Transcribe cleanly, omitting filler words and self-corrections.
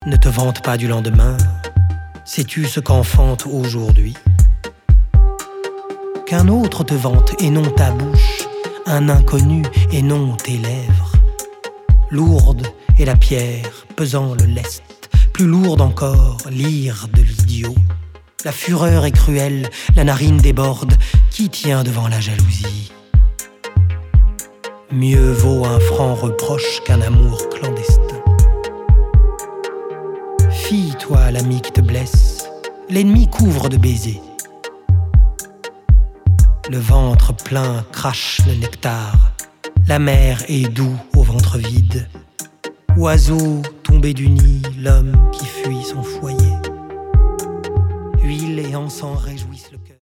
Ne te vante pas du lendemain. Sais-tu ce qu'enfante aujourd'hui? Qu'un autre te vante et non ta bouche, un inconnu et non tes lèvres. Lourde est la pierre, pesant le lest, plus lourde encore l'ire de l'idiot. La fureur est cruelle, la narine déborde, qui tient devant la jalousie? Mieux vaut un franc reproche qu'un amour clandestin. Fie-toi à l'ami qui te blesse, l'ennemi couvre de baisers. Le ventre plein crache le nectar, la mer est doux au ventre vide. Oiseau tombé du nid, l'homme qui fuit son foyer. Huile et encens réjouissent le cœur.